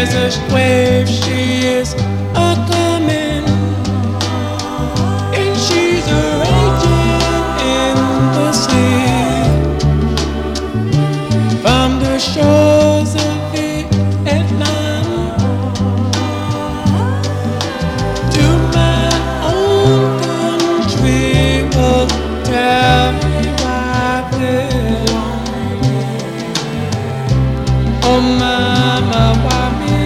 There's a wave, she is a coming, and she's a raging in the sea. From the shores of Vietnam to my own country will tell me why this. Oh mama, why me?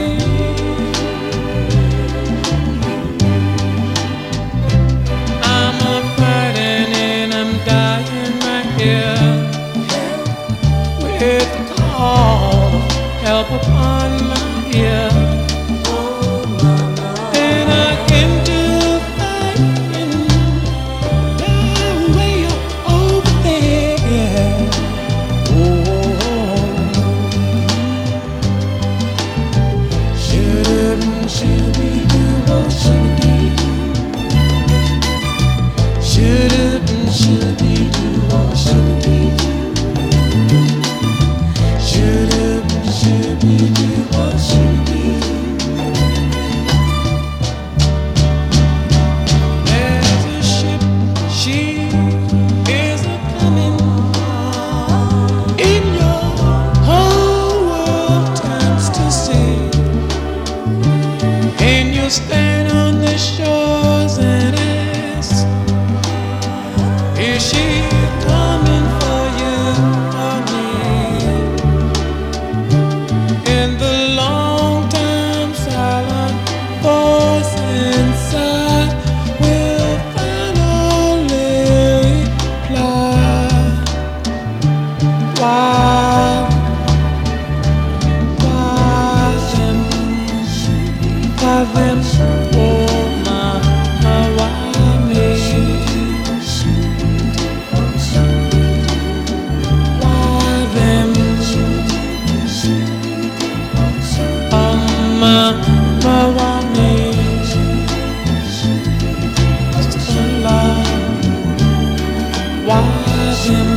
I'm a fighting and I'm dying right here with the call of help upon my ear. And I can do fighting way over there. There's a ship, she is a coming, in your whole world turns to sea, and you'll stand on the shores and ask, is she coming for you or me? In the long time silent voice inside will finally reply. Why them, oh my, why me? Why them, why me? Just a love, why them?